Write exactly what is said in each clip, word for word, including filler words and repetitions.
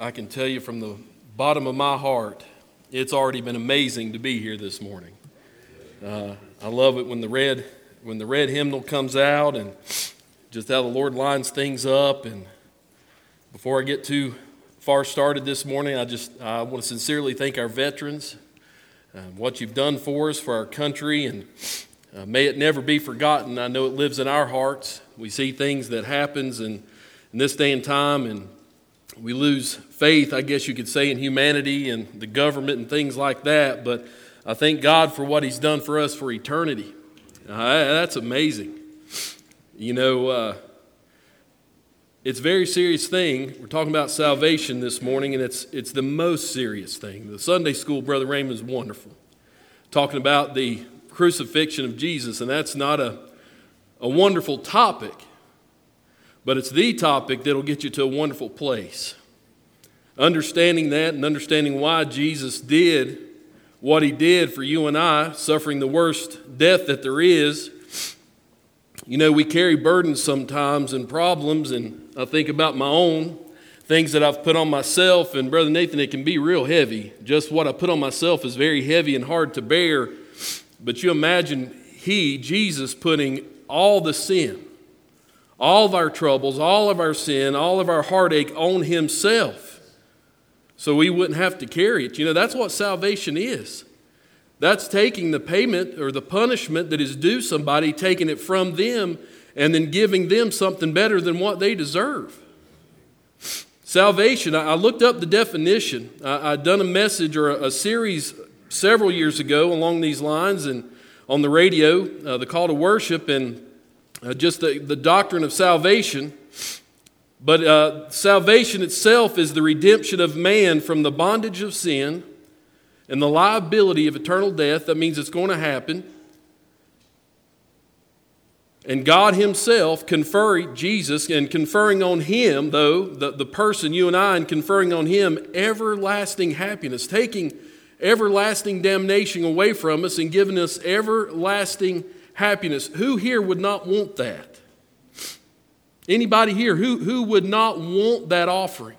I can tell you from the bottom of my heart, it's already been amazing to be here this morning. Uh, I love it when the red when the red hymnal comes out and just how the Lord lines things up. And before I get too far started this morning, I just I want to sincerely thank our veterans, uh, what you've done for us, for our country, and uh, may it never be forgotten. I know it lives in our hearts. We see things that happens in, in this day and time, and we lose faith, I guess you could say, in humanity and the government and things like that. But I thank God for what He's done for us for eternity. Uh, that's amazing. You know, uh, it's a very serious thing. We're talking about salvation this morning, and it's it's the most serious thing. The Sunday school, Brother Raymond, is wonderful, talking about the crucifixion of Jesus, and that's not a, a wonderful topic, but it's the topic that'll get you to a wonderful place. Understanding that and understanding why Jesus did what He did for you and I, suffering the worst death that there is. You know, we carry burdens sometimes and problems, and I think about my own things that I've put on myself, and Brother Nathan, it can be real heavy. Just what I put on myself is very heavy and hard to bear. But you imagine He, Jesus, putting all the sin, all of our troubles, all of our sin, all of our heartache on Himself, so we wouldn't have to carry it. You know, that's what salvation is. That's taking the payment or the punishment that is due somebody, taking it from them, and then giving them something better than what they deserve. Salvation, I looked up the definition. I'd done a message or a series several years ago along these lines, and on the radio, uh, the call to worship, and uh, just the, the doctrine of salvation. But uh, salvation itself is the redemption of man from the bondage of sin and the liability of eternal death. That means it's going to happen. And God Himself conferring, Jesus, and conferring on Him, though, the, the person, you and I, and conferring on Him everlasting happiness, taking everlasting damnation away from us and giving us everlasting happiness. Who here would not want that? Anybody here, who, who would not want that offering?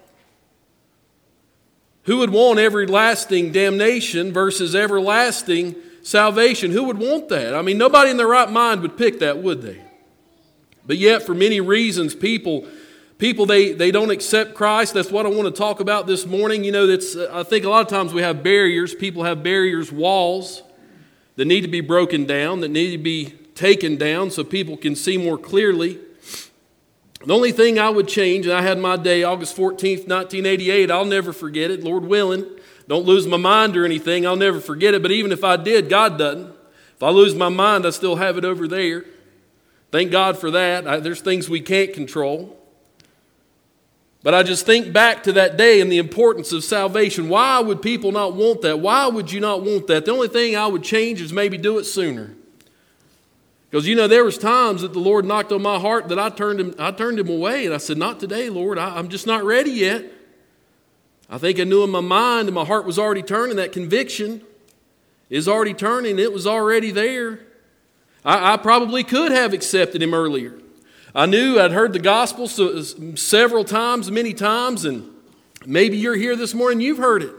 Who would want everlasting damnation versus everlasting salvation? Who would want that? I mean, nobody in their right mind would pick that, would they? But yet, for many reasons, people, people they, they don't accept Christ. That's what I want to talk about this morning. You know, that's I think a lot of times we have barriers. People have barriers, walls that need to be broken down, that need to be taken down so people can see more clearly. The only thing I would change, and I had my day, August fourteenth, nineteen eighty-eight, I'll never forget it, Lord willing. Don't lose my mind or anything, I'll never forget it. But even if I did, God doesn't. If I lose my mind, I still have it over there. Thank God for that. I, there's things we can't control. But I just think back to that day and the importance of salvation. Why would people not want that? Why would you not want that? The only thing I would change is maybe do it sooner. Because, you know, there was times that the Lord knocked on my heart that I turned him, I turned him away. And I said, not today, Lord. I, I'm just not ready yet. I think I knew in my mind and my heart was already turning. That conviction is already turning. It was already there. I, I probably could have accepted Him earlier. I knew I'd heard the gospel so, several times, many times. And maybe you're here this morning, you've heard it.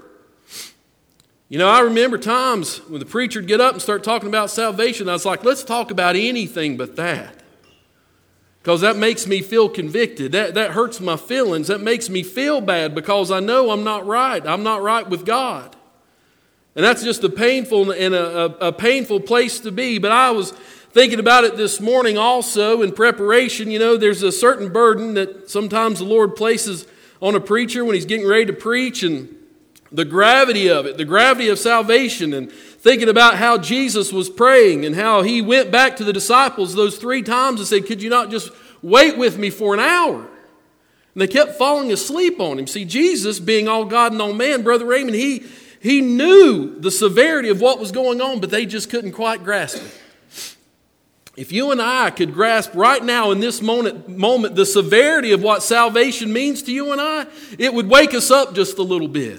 You know, I remember times when the preacher would get up and start talking about salvation. I was like, let's talk about anything but that. Because that makes me feel convicted. That, that hurts my feelings. That makes me feel bad because I know I'm not right. I'm not right with God. And that's just a painful and a, a, a painful place to be. But I was thinking about it this morning also in preparation. You know, there's a certain burden that sometimes the Lord places on a preacher when he's getting ready to preach, and the gravity of it, the gravity of salvation, and thinking about how Jesus was praying and how He went back to the disciples those three times and said, could you not just wait with me for an hour? And they kept falling asleep on Him. See, Jesus, being all God and all man, Brother Raymond, he, he knew the severity of what was going on, but they just couldn't quite grasp it. If you and I could grasp right now in this moment, moment the severity of what salvation means to you and I, it would wake us up just a little bit.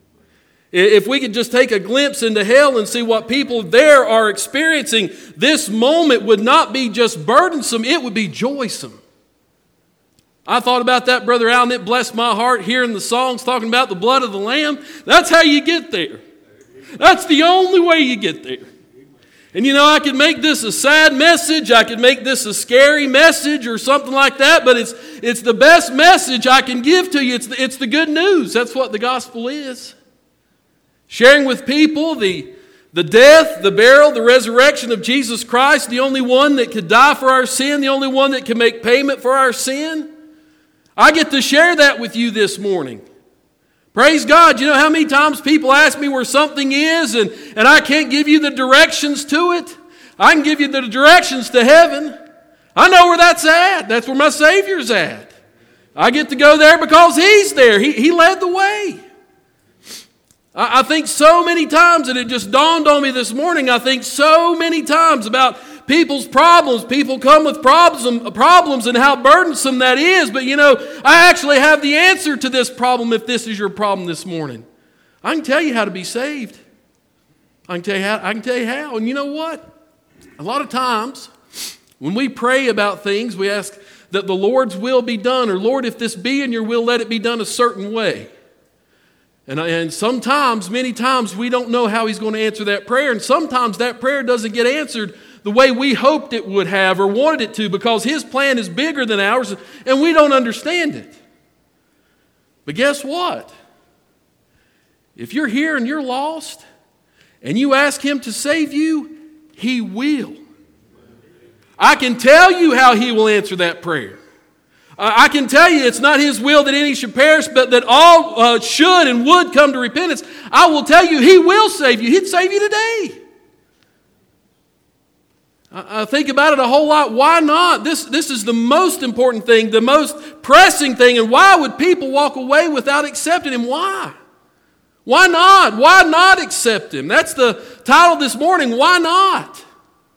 If we could just take a glimpse into hell and see what people there are experiencing, this moment would not be just burdensome, it would be joysome. I thought about that, Brother Allen. It blessed my heart hearing the songs talking about the blood of the Lamb. That's how you get there. That's the only way you get there. And you know, I could make this a sad message. I could make this a scary message or something like that. But it's it's the best message I can give to you. It's the, it's the good news. That's what the gospel is. Sharing with people the, the death, the burial, the resurrection of Jesus Christ, the only one that could die for our sin, the only one that can make payment for our sin. I get to share that with you this morning. Praise God. You know how many times people ask me where something is and, and I can't give you the directions to it? I can give you the directions to heaven. I know where that's at. That's where my Savior's at. I get to go there because He's there. He, he led the way. I, I think so many times, and it just dawned on me this morning, I think so many times about people's problems. People come with problems, problems and how burdensome that is. But you know, I actually have the answer to this problem if this is your problem this morning. I can tell you how to be saved. I can tell you how. I can tell you how. And you know what? A lot of times when we pray about things, we ask that the Lord's will be done. Or Lord, if this be in your will, let it be done a certain way. And, and sometimes, many times, we don't know how He's going to answer that prayer. And sometimes that prayer doesn't get answered the way we hoped it would have or wanted it to, because His plan is bigger than ours and we don't understand it. But guess what? If you're here and you're lost and you ask Him to save you, He will. I can tell you how He will answer that prayer. I can tell you it's not His will that any should perish, but that all uh, should and would come to repentance. I will tell you He will save you. He'd save you today. I think about it a whole lot. Why not? This, this is the most important thing, the most pressing thing. And why would people walk away without accepting Him? Why? Why not? Why not accept Him? That's the title this morning. Why not?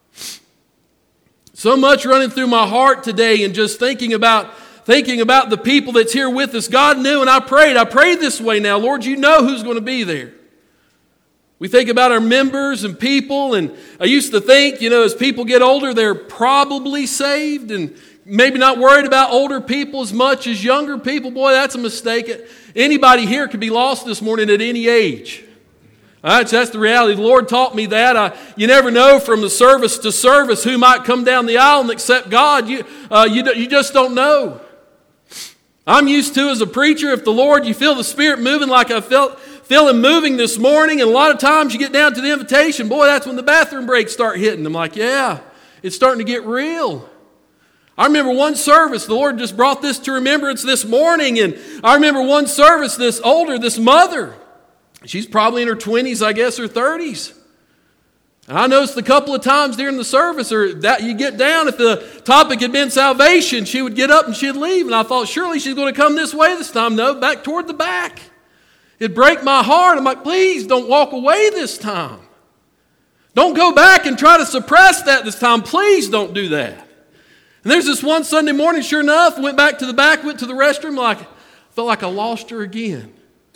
So much running through my heart today and just thinking about thinking about the people that's here with us. God knew, and I prayed. I prayed this way now. Lord, you know who's going to be there. We think about our members and people, and I used to think, you know, as people get older, they're probably saved and maybe not worried about older people as much as younger people. Boy, that's a mistake. Anybody here could be lost this morning at any age. All right, so that's the reality. The Lord taught me that. I, you never know from the service to service who might come down the aisle and accept God. You, uh, you, you just don't know. I'm used to, as a preacher, if the Lord, you feel the Spirit moving like I felt feel Him moving this morning, and a lot of times you get down to the invitation, boy, that's when the bathroom breaks start hitting. I'm like, yeah, it's starting to get real. I remember one service, the Lord just brought this to remembrance this morning, and I remember one service, this older, this mother, she's probably in her twenties, I guess, or thirties. And I noticed a couple of times during the service, or that you get down, if the topic had been salvation, she would get up and she'd leave. And I thought, surely she's going to come this way this time. No, back toward the back. It'd break my heart. I'm like, please don't walk away this time. Don't go back and try to suppress that this time. Please don't do that. And there's this one Sunday morning, sure enough, went back to the back, went to the restroom, like, felt like I lost her again.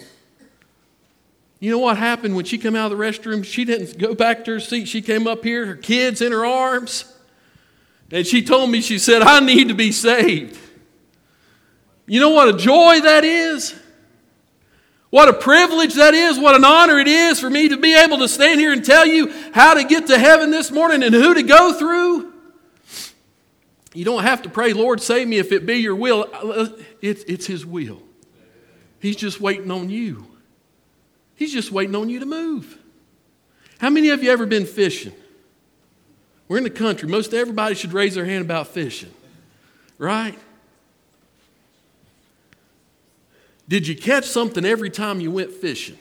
You know what happened when she came out of the restroom? She didn't go back to her seat. She came up here, her kids in her arms. And she told me, she said, I need to be saved. You know what a joy that is? What a privilege that is. What an honor it is for me to be able to stand here and tell you how to get to heaven this morning and who to go through. You don't have to pray, Lord, save me if it be your will. It's, it's His will. He's just waiting on you. He's just waiting on you to move. How many of you ever been fishing? We're in the country. Most everybody should raise their hand about fishing. Right? Did you catch something every time you went fishing?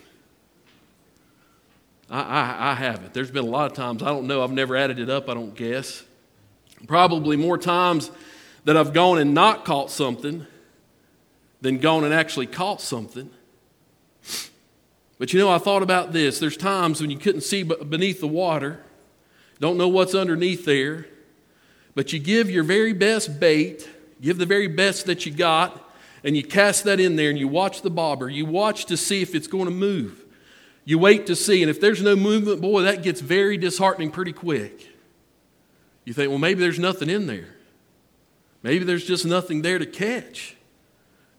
I, I, I haven't. There's been a lot of times. I don't know. I've never added it up, I don't guess. Probably more times that I've gone and not caught something than gone and actually caught something. But you know, I thought about this. There's times when you couldn't see beneath the water, don't know what's underneath there, but you give your very best bait, give the very best that you got, and you cast that in there and you watch the bobber. You watch to see if it's going to move. You wait to see, and if there's no movement, boy, that gets very disheartening pretty quick. You think, well, maybe there's nothing in there. Maybe there's just nothing there to catch.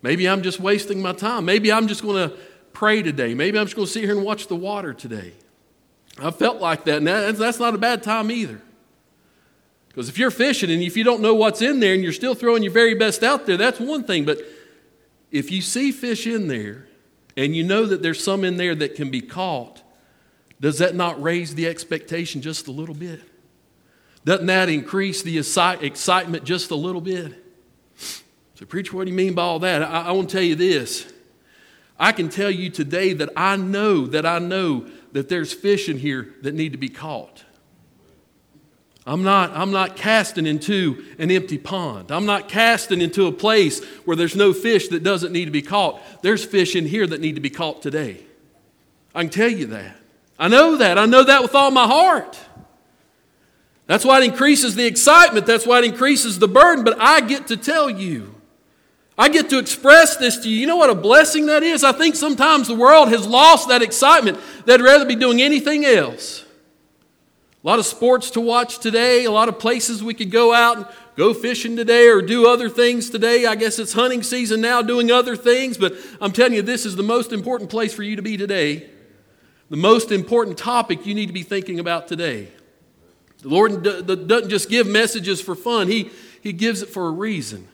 Maybe I'm just wasting my time. Maybe I'm just going to pray today. Maybe I'm just going to sit here and watch the water today. I felt like that, and that's not a bad time either. Because if you're fishing and if you don't know what's in there and you're still throwing your very best out there, that's one thing. But if you see fish in there and you know that there's some in there that can be caught, does that not raise the expectation just a little bit? Doesn't that increase the excitement just a little bit? So, preacher, what do you mean by all that? I, I want to tell you this. I can tell you today that I know that I know that there's fish in here that need to be caught. I'm not, I'm not casting into an empty pond. I'm not casting into a place where there's no fish that doesn't need to be caught. There's fish in here that need to be caught today. I can tell you that. I know that. I know that with all my heart. That's why it increases the excitement. That's why it increases the burden. But I get to tell you, I get to express this to you. You know what a blessing that is? I think sometimes the world has lost that excitement. They'd rather be doing anything else. A lot of sports to watch today, a lot of places we could go out and go fishing today or do other things today. I guess it's hunting season now, doing other things, but I'm telling you, this is the most important place for you to be today. The most important topic you need to be thinking about today. The Lord doesn't just give messages for fun. He, he gives it for a reason.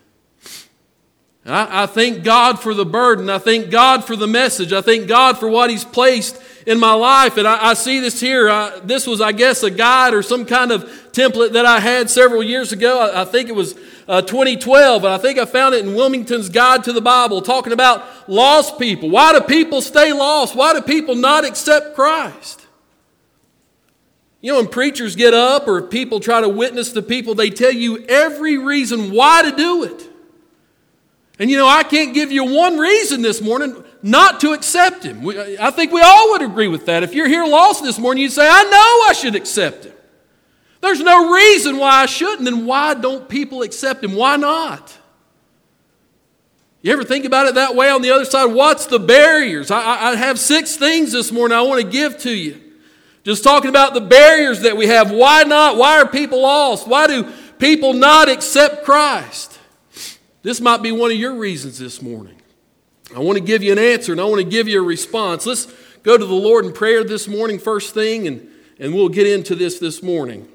And I, I thank God for the burden. I thank God for the message. I thank God for what He's placed in my life. And I, I see this here. I, this was, I guess, a guide or some kind of template that I had several years ago. I, I think it was uh, twenty twelve. And I think I found it in Wilmington's Guide to the Bible, talking about lost people. Why do people stay lost? Why do people not accept Christ? You know, when preachers get up or people try to witness to people, they tell you every reason why to do it. And you know, I can't give you one reason this morning not to accept Him. We, I think we all would agree with that. If you're here lost this morning, you'd say, I know I should accept Him. There's no reason why I shouldn't. Then why don't people accept Him? Why not? You ever think about it that way on the other side? What's the barriers? I, I have six things this morning I want to give to you. Just talking about the barriers that we have. Why not? Why are people lost? Why do people not accept Christ? This might be one of your reasons this morning. I want to give you an answer and I want to give you a response. Let's go to the Lord in prayer this morning first thing, and, and we'll get into this this morning.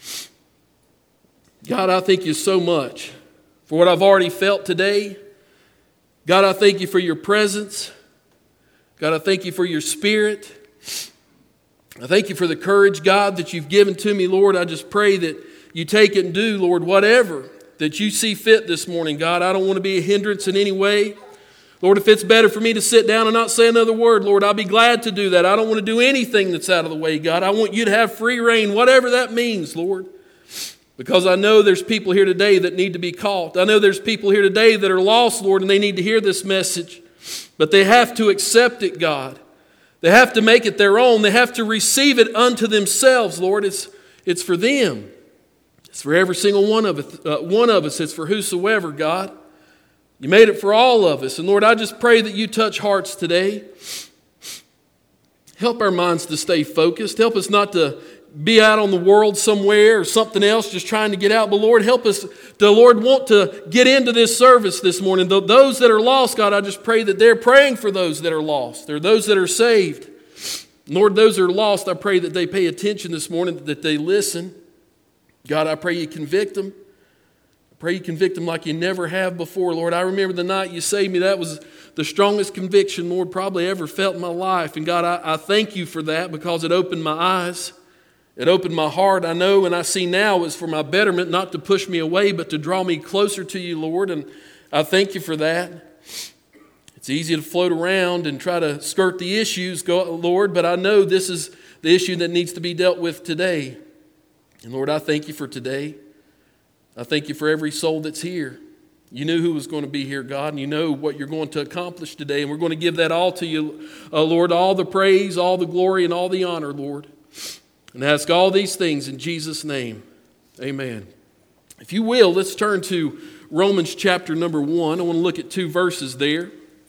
God, I thank you so much for what I've already felt today. God, I thank you for your presence. God, I thank you for your Spirit. I thank you for the courage, God, that you've given to me, Lord. I just pray that you take it and do, Lord, whatever that you see fit this morning, God. I don't want to be a hindrance in any way. Lord, if it's better for me to sit down and not say another word, Lord, I'll be glad to do that. I don't want to do anything that's out of the way, God. I want you to have free reign, whatever that means, Lord. Because I know there's people here today that need to be caught. I know there's people here today that are lost, Lord, and they need to hear this message. But they have to accept it, God. They have to make it their own. They have to receive it unto themselves, Lord. It's, it's for them. It's for every single one of us, uh, one of us. It's for whosoever, God. You made it for all of us. And Lord, I just pray that you touch hearts today. Help our minds to stay focused. Help us not to be out on the world somewhere or something else just trying to get out. But Lord, help us to, Lord, want to get into this service this morning. Those that are lost, God, I just pray that they're praying for those that are lost. There are those that are saved. Lord, those that are lost, I pray that they pay attention this morning, that they listen. God, I pray you convict them. I pray you convict them like you never have before, Lord. I remember the night you saved me. That was the strongest conviction, Lord, probably ever felt in my life. And God, I, I thank you for that because it opened my eyes. It opened my heart. I know and I see now it's for my betterment, not to push me away, but to draw me closer to you, Lord. And I thank you for that. It's easy to float around and try to skirt the issues, Lord, but I know this is the issue that needs to be dealt with today. And Lord, I thank you for today. I thank you for every soul that's here. You knew who was going to be here, God, and you know what you're going to accomplish today. And we're going to give that all to you, uh, Lord, all the praise, all the glory, and all the honor, Lord. And ask all these things in Jesus' name. Amen. If you will, let's turn to Romans chapter number one. I want to look at two verses there.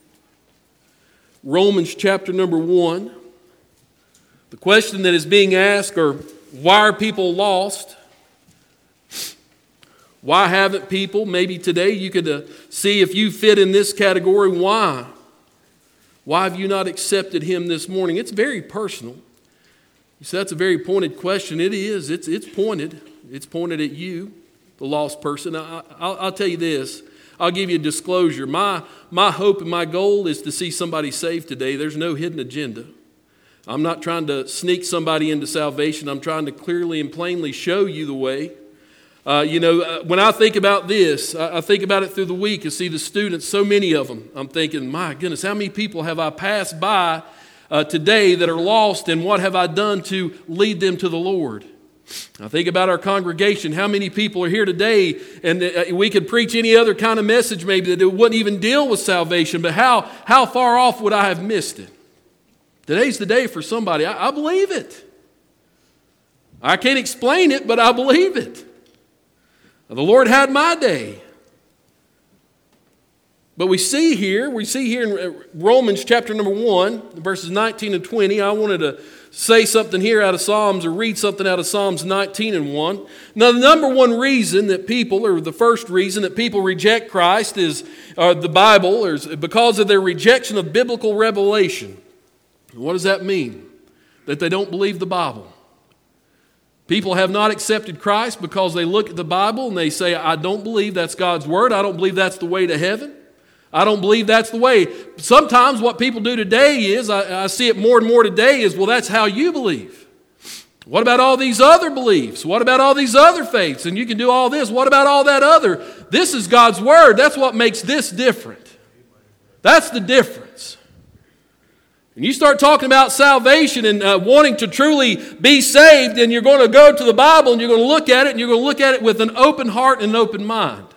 Romans chapter number one. The question that is being asked are, why are people lost? Why haven't people, maybe today you could uh, see if you fit in this category, why? Why have you not accepted him this morning? It's very personal. You say that's a very pointed question. It is. It's, it's pointed. It's pointed at you, the lost person. I, I'll, I'll tell you this. I'll give you a disclosure. My, my hope and my goal is to see somebody saved today. There's no hidden agenda. I'm not trying to sneak somebody into salvation. I'm trying to clearly and plainly show you the way. Uh, you know, uh, when I think about this, I, I think about it through the week and see the students, so many of them. I'm thinking, my goodness, how many people have I passed by uh, today that are lost, and what have I done to lead them to the Lord? I think about our congregation. How many people are here today, and uh, we could preach any other kind of message maybe that it wouldn't even deal with salvation, but how, how far off would I have missed it? Today's the day for somebody. I, I believe it. I can't explain it, but I believe it. The Lord had my day. But we see here, we see here in Romans chapter number one, verses nineteen and twenty. I wanted to say something here out of Psalms, or read something out of Psalms nineteen and one. Now, the number one reason that people, or the first reason that people reject Christ is uh, the Bible, or is because of their rejection of biblical revelation. What does that mean? That they don't believe the Bible. People have not accepted Christ because they look at the Bible and they say, I don't believe that's God's word. I don't believe that's the way to heaven. I don't believe that's the way. Sometimes what people do today is, I, I see it more and more today, is, well, that's how you believe. What about all these other beliefs? What about all these other faiths? And you can do all this. What about all that other? This is God's word. That's what makes this different. That's the difference. And you start talking about salvation and uh, wanting to truly be saved, and you're going to go to the Bible and you're going to look at it, and you're going to look at it with an open heart and an open mind.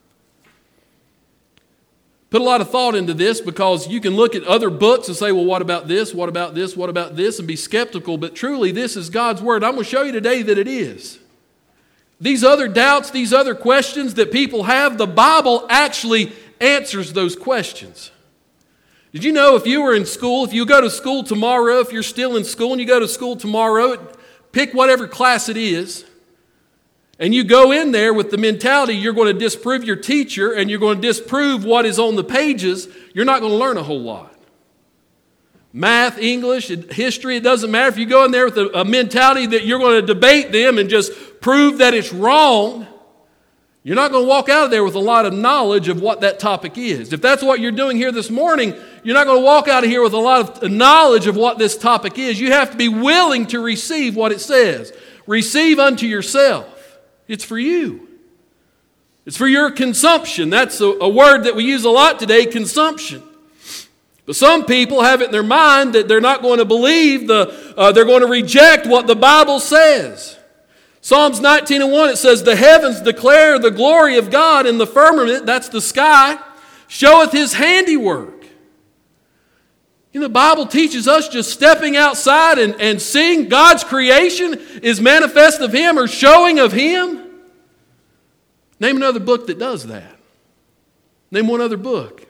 Put a lot of thought into this, because you can look at other books and say, well, what about this? What about this? What about this? And be skeptical. But truly, this is God's word. I'm going to show you today that it is. These other doubts, these other questions that people have, the Bible actually answers those questions. Did you know if you were in school, if you go to school tomorrow, if you're still in school and you go to school tomorrow, pick whatever class it is, and you go in there with the mentality you're going to disprove your teacher and you're going to disprove what is on the pages, you're not going to learn a whole lot. Math, English, history, it doesn't matter. If you go in there with a, a mentality that you're going to debate them and just prove that it's wrong, you're not going to walk out of there with a lot of knowledge of what that topic is. If that's what you're doing here this morning, you're not going to walk out of here with a lot of knowledge of what this topic is. You have to be willing to receive what it says. Receive unto yourself. It's for you. It's for your consumption. That's a, a word that we use a lot today, consumption. But some people have it in their mind that they're not going to believe, the, uh, they're going to reject what the Bible says. Psalms nineteen and one, it says, the heavens declare the glory of God, and the firmament, that's the sky, showeth his handiwork. You know, the Bible teaches us just stepping outside and, and seeing God's creation is manifest of him or showing of him. Name another book that does that. Name one other book.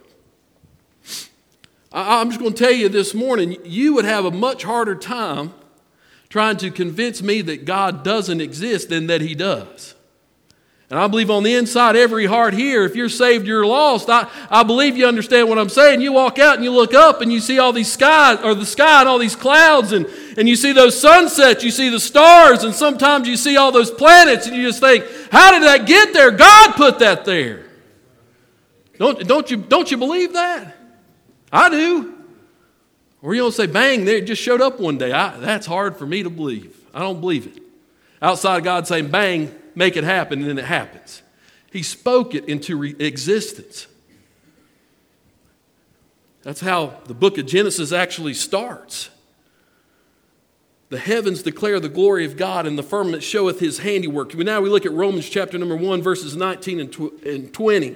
I, I'm just going to tell you this morning, you would have a much harder time trying to convince me that God doesn't exist than that he does. And I believe on the inside, every heart here, if you're saved, you're lost. I, I believe you understand what I'm saying. You walk out and you look up and you see all these skies, or the sky and all these clouds, and, and you see those sunsets, you see the stars, and sometimes you see all those planets, and you just think, how did that get there? God put that there. Don't, don't, you, don't you believe that? I do. Or you don't say, bang, there it just showed up one day. I, that's hard for me to believe. I don't believe it. Outside of God saying, bang, make it happen, and then it happens. He spoke it into re- existence. That's how the book of Genesis actually starts. The heavens declare the glory of God, and the firmament showeth his handiwork. Now we look at Romans chapter number one, verses nineteen and twenty.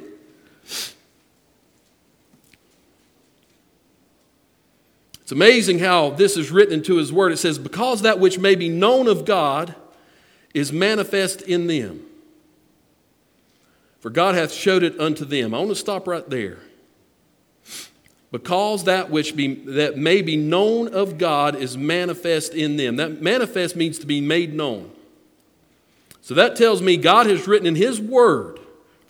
It's amazing how this is written into his word. It says, because that which may be known of God is manifest in them. For God hath showed it unto them. I want to stop right there. Because that which be, that may be known of God is manifest in them. That manifest means to be made known. So that tells me God has written in his word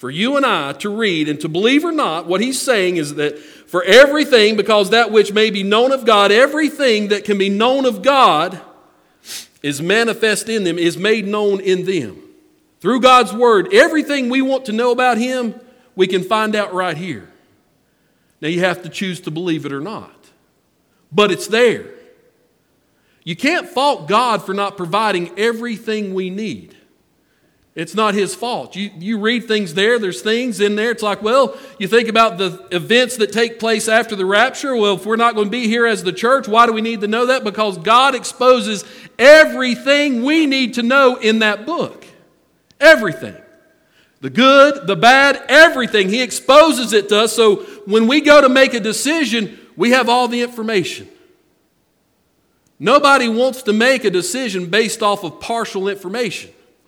for you and I to read and to believe or not. What he's saying is that for everything, because that which may be known of God, everything that can be known of God is manifest in them, is made known in them. Through God's word, everything we want to know about him, we can find out right here. Now you have to choose to believe it or not. But it's there. You can't fault God for not providing everything we need. It's not his fault. You, you read things there, there's things in there. It's like, well, you think about the events that take place after the rapture. Well, if we're not going to be here as the church, why do we need to know that? Because God exposes everything we need to know in that book. Everything. The good, the bad, everything. He exposes it to us. So when we go to make a decision, we have all the information. Nobody wants to make a decision based off of partial information.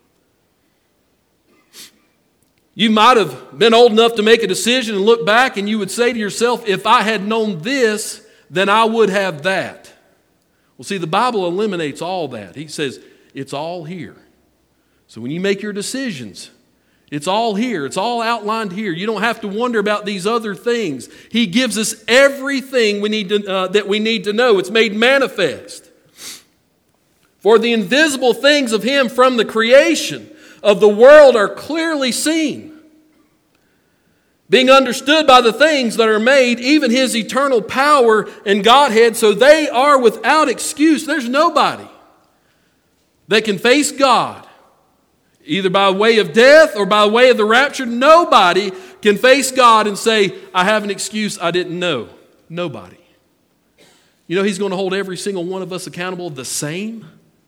You might have been old enough to make a decision and look back and you would say to yourself, if I had known this, then I would have that. Well, see, the Bible eliminates all that. He says, it's all here. So when you make your decisions, it's all here. It's all outlined here. You don't have to wonder about these other things. He gives us everything we need to, uh, that we need to know. It's made manifest. For the invisible things of him from the creation of the world are clearly seen, being understood by the things that are made, even his eternal power and Godhead, so they are without excuse. There's nobody that can face God, either by way of death or by way of the rapture. Nobody can face God and say, I have an excuse I didn't know. Nobody. You know, he's going to hold every single one of us accountable the same.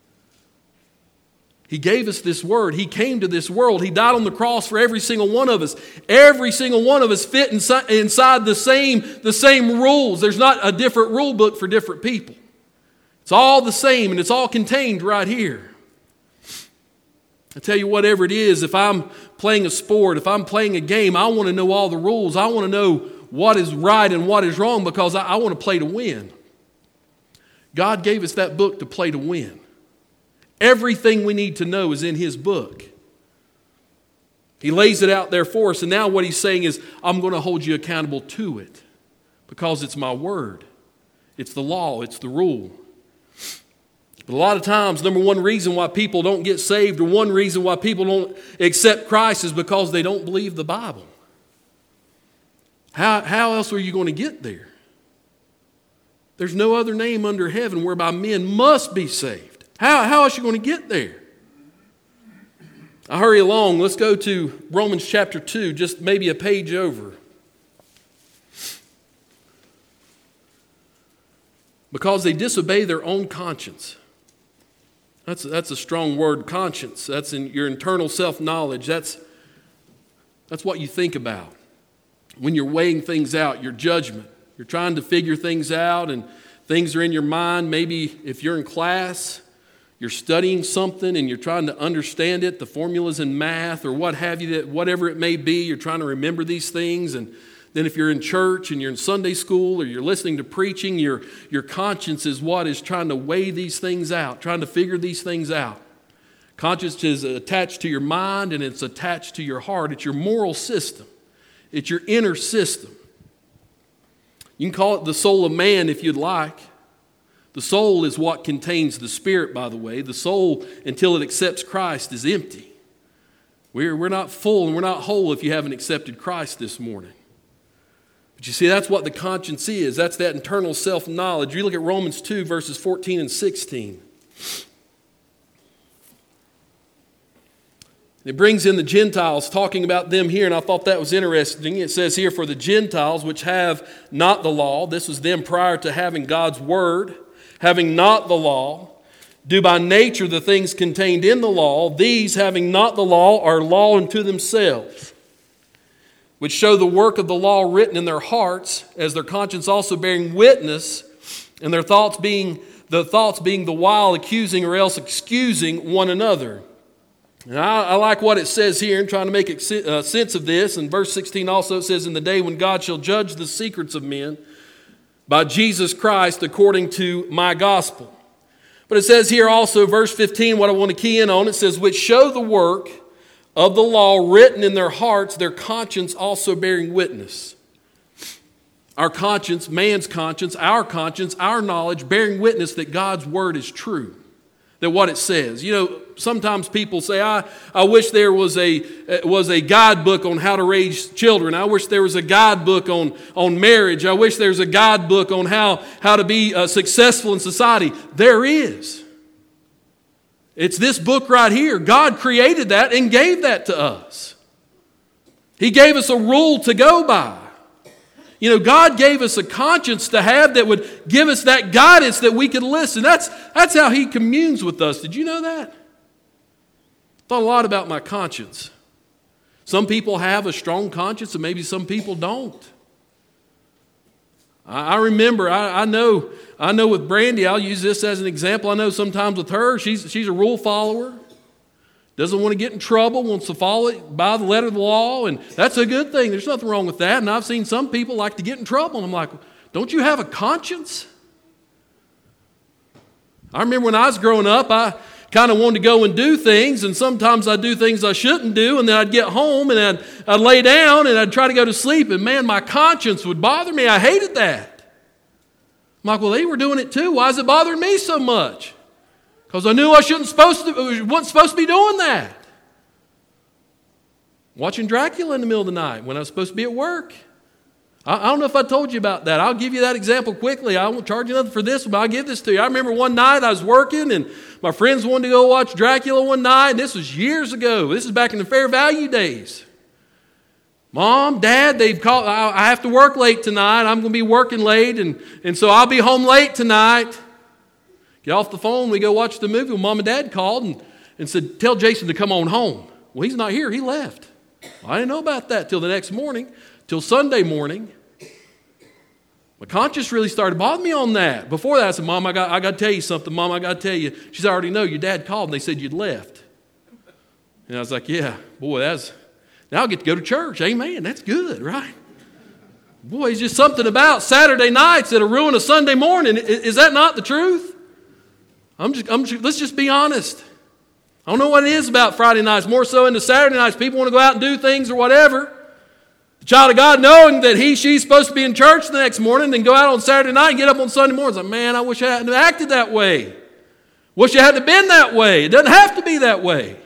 He gave us this word. He came to this world. He died on the cross for every single one of us. Every single one of us fit inside, inside the same, the same rules. There's not a different rule book for different people. It's all the same, and it's all contained right here. I tell you, whatever it is, if I'm playing a sport, if I'm playing a game, I want to know all the rules. I want to know what is right and what is wrong because I, I want to play to win. God gave us that book to play to win. Everything we need to know is in his book. He lays it out there for us, and now what he's saying is, I'm going to hold you accountable to it because it's my word. It's the law. It's the rule. But a lot of times, number one reason why people don't get saved or one reason why people don't accept Christ is because they don't believe the Bible. How, how else are you going to get there? There's no other name under heaven whereby men must be saved. How, how else are you going to get there? I hurry along. Let's go to Romans chapter two, just maybe a page over. Because they disobey their own conscience. That's, that's a strong word, conscience. That's in your internal self-knowledge. That's, that's what you think about. When you're weighing things out, your judgment. You're trying to figure things out and things are in your mind. Maybe if you're in class, you're studying something and you're trying to understand it, the formulas in math or what have you, that whatever it may be, you're trying to remember these things. And then if you're in church and you're in Sunday school or you're listening to preaching, your, your conscience is what is trying to weigh these things out, trying to figure these things out. Conscience is attached to your mind and it's attached to your heart. It's your moral system. It's your inner system. You can call it the soul of man if you'd like. The soul is what contains the spirit, by the way. The soul, until it accepts Christ, is empty. We're, we're not full and we're not whole if you haven't accepted Christ this morning. But you see, that's what the conscience is. That's that internal self-knowledge. You look at Romans two, verses fourteen and sixteen. It brings in the Gentiles, talking about them here, and I thought that was interesting. It says here, for the Gentiles which have not the law, this was them prior to having God's word, having not the law, do by nature the things contained in the law. These, having not the law, are law unto themselves, which show the work of the law written in their hearts, as their conscience also bearing witness, and their thoughts being the thoughts being the while accusing or else excusing one another. And I, I like what it says here and trying to make uh, sense of this. In verse sixteen also it says, in the day when God shall judge the secrets of men by Jesus Christ according to my gospel. But it says here also, verse fifteen, what I want to key in on, it says, which show the work of the law written in their hearts, their conscience also bearing witness. Our conscience, man's conscience, our conscience, our knowledge, bearing witness that God's word is true. That what it says. You know, sometimes people say, I, I wish there was a was a guidebook on how to raise children. I wish there was a guidebook on, on marriage. I wish there was a guidebook on how, how to be uh, successful in society. There is. It's this book right here. God created that and gave that to us. He gave us a rule to go by. You know, God gave us a conscience to have that would give us that guidance that we could listen. That's, that's how He communes with us. Did you know that? Thought a lot about my conscience. Some people have a strong conscience and maybe some people don't. I, I remember, I, I know, I know with Brandy, I'll use this as an example. I know sometimes with her, she's, she's a rule follower. Doesn't want to get in trouble, wants to follow it by the letter of the law, and that's a good thing. There's nothing wrong with that. And I've seen some people like to get in trouble, and I'm like, don't you have a conscience? I remember when I was growing up, I kind of wanted to go and do things, and sometimes I'd do things I shouldn't do, and then I'd get home, and I'd, I'd lay down, and I'd try to go to sleep, and man, my conscience would bother me. I hated that. I'm like, well, they were doing it too. Why is it bothering me so much? Because I knew I shouldn't supposed to, wasn't supposed to be doing that. Watching Dracula in the middle of the night when I was supposed to be at work. I, I don't know if I told you about that. I'll give you that example quickly. I won't charge you nothing for this, but I'll give this to you. I remember one night I was working and my friends wanted to go watch Dracula one night, and this was years ago. This is back in the Fair Value days. Mom, Dad, they've called, I, I have to work late tonight. I'm going to be working late, and, and so I'll be home late tonight. Get off the phone, we go watch the movie. Well, Mom and Dad called and, and said, tell Jason to come on home. Well, he's not here. He left. Well, I didn't know about that till the next morning, till Sunday morning. My conscience really started bothering me on that. Before that, I said, Mom, I got, I got to tell you something. Mom, I got to tell you. She said, I already know. Your dad called and they said you'd left. And I was like, yeah, boy, that's, now I'll get to go to church. Amen. That's good, right? Boy, it's just something about Saturday nights that'll ruin a Sunday morning. Is, is that not the truth? I'm just, I'm just, let's just be honest. I don't know what it is about Friday nights. More so into Saturday nights. People want to go out and do things or whatever. The child of God knowing that he, she's supposed to be in church the next morning, then go out on Saturday night and get up on Sunday morning. It's like, man, I wish I hadn't acted that way. Wish I hadn't been that way. It doesn't have to be that way.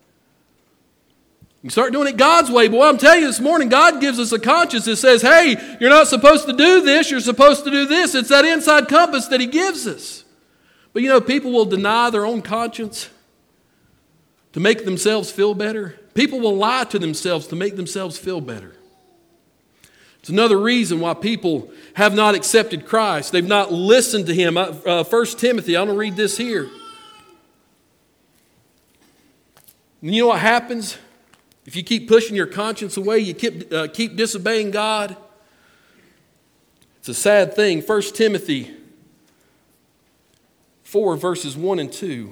You start doing it God's way. Boy, I'm telling you this morning, God gives us a conscience that says, hey, you're not supposed to do this. You're supposed to do this. It's that inside compass that He gives us. But you know, people will deny their own conscience to make themselves feel better. People will lie to themselves to make themselves feel better. It's another reason why people have not accepted Christ. They've not listened to Him. Uh, First Timothy, I'm going to read this here. And you know what happens? If you keep pushing your conscience away, you keep, uh, keep disobeying God. It's a sad thing. First Timothy four, verses one and two.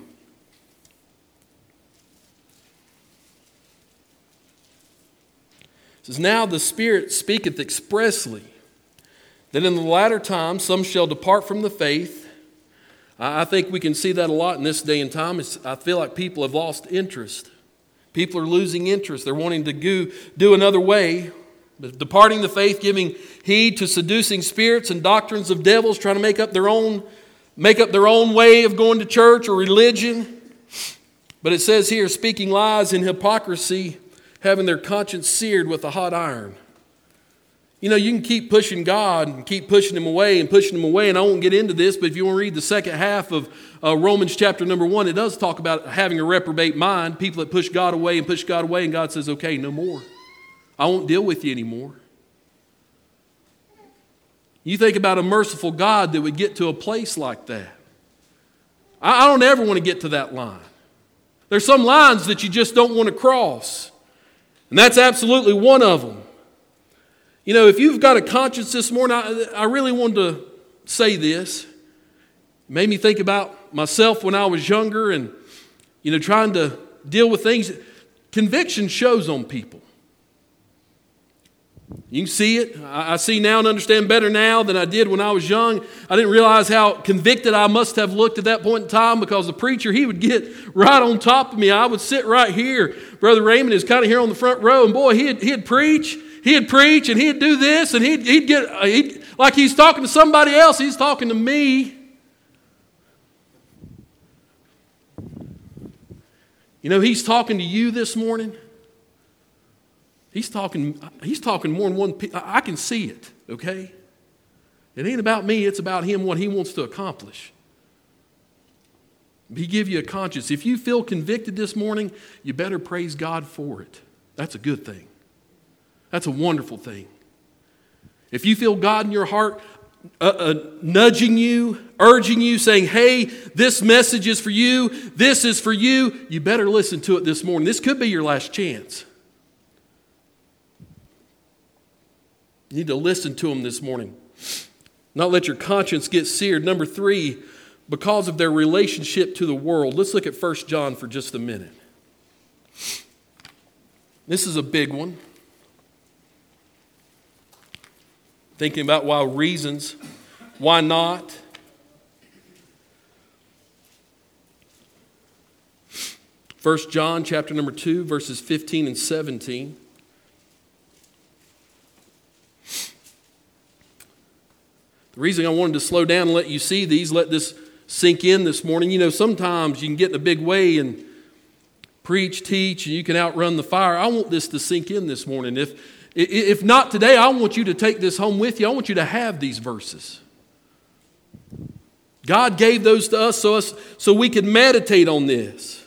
It says, now the Spirit speaketh expressly, that in the latter time some shall depart from the faith. I think we can see that a lot in this day and time. It's, I feel like people have lost interest. People are losing interest. They're wanting to go, do another way. Departing the faith, giving heed to seducing spirits and doctrines of devils, trying to make up their own Make up their own way of going to church or religion. But it says here, speaking lies in hypocrisy, having their conscience seared with a hot iron. You know, you can keep pushing God and keep pushing Him away and pushing Him away. And I won't get into this, but if you want to read the second half of uh, Romans chapter number one, it does talk about having a reprobate mind, people that push God away and push God away, and God says, okay, no more. I won't deal with you anymore. You think about a merciful God that would get to a place like that. I, I don't ever want to get to that line. There's some lines that you just don't want to cross. And that's absolutely one of them. You know, if you've got a conscience this morning, I, I really wanted to say this. It made me think about myself when I was younger and, you know, trying to deal with things. Conviction shows on people. You can see it. I see now and understand better now than I did when I was young. I didn't realize how convicted I must have looked at that point in time, because the preacher, he would get right on top of me. I would sit right here. Brother Raymond is kind of here on the front row, and boy, he'd, he'd preach, he'd preach, and he'd do this, and he'd, he'd get, he'd, like he's talking to somebody else, he's talking to me. You know, he's talking to you this morning. He's talking, he's talking more than one. I can see it, okay? It ain't about me. It's about him, what he wants to accomplish. He give you a conscience. If you feel convicted this morning, you better praise God for it. That's a good thing. That's a wonderful thing. If you feel God in your heart uh, uh, nudging you, urging you, saying, hey, this message is for you, this is for you, you better listen to it this morning. This could be your last chance. You need to listen to them this morning. Not let your conscience get seared. Number three, because of their relationship to the world. Let's look at First John for just a minute. This is a big one. Thinking about why reasons, why not. First John chapter number two, verses fifteen and seventeen. The reason I wanted to slow down and let you see these, let this sink in this morning. You know, sometimes you can get in a big way and preach, teach, and you can outrun the fire. I want this to sink in this morning. If, if not today, I want you to take this home with you. I want you to have these verses. God gave those to us so, us, so we could meditate on this.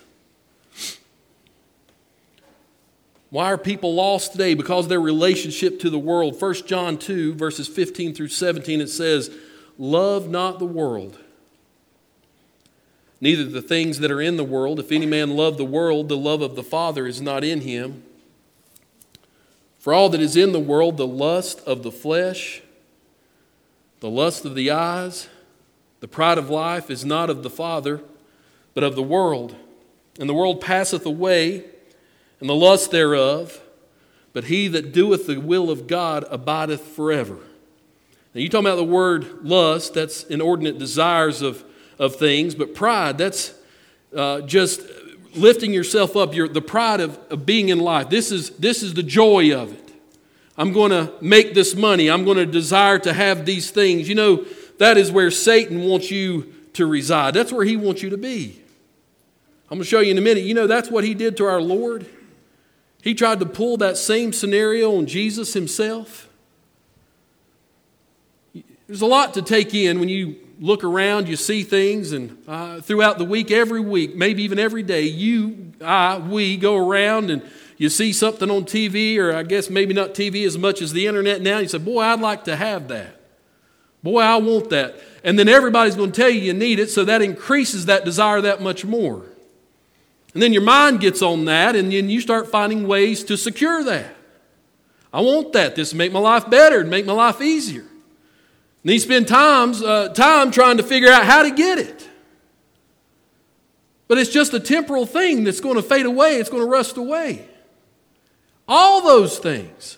Why are people lost today? Because of their relationship to the world. First John two, verses fifteen through seventeen, it says, love not the world, neither the things that are in the world. If any man love the world, the love of the Father is not in him. For all that is in the world, the lust of the flesh, the lust of the eyes, the pride of life is not of the Father, but of the world. And the world passeth away, and the lust thereof, but he that doeth the will of God abideth forever. Now you talking about the word lust, that's inordinate desires of, of things, but pride, that's uh, just lifting yourself up, your, the pride of, of being in life. This is, this is the joy of it. I'm going to make this money. I'm going to desire to have these things. You know, that is where Satan wants you to reside. That's where he wants you to be. I'm going to show you in a minute. You know, that's what he did to our Lord. He tried to pull that same scenario on Jesus himself. There's a lot to take in when you look around, you see things, and uh, throughout the week, every week, maybe even every day, you, I, we go around and you see something on T V, or I guess maybe not T V as much as the internet now, and you say, boy, I'd like to have that. Boy, I want that. And then everybody's going to tell you you need it, so that increases that desire that much more. And then your mind gets on that, and then you start finding ways to secure that. I want that. This will make my life better and make my life easier. And you spend times, uh, time trying to figure out how to get it. But it's just a temporal thing that's going to fade away. It's going to rust away. All those things.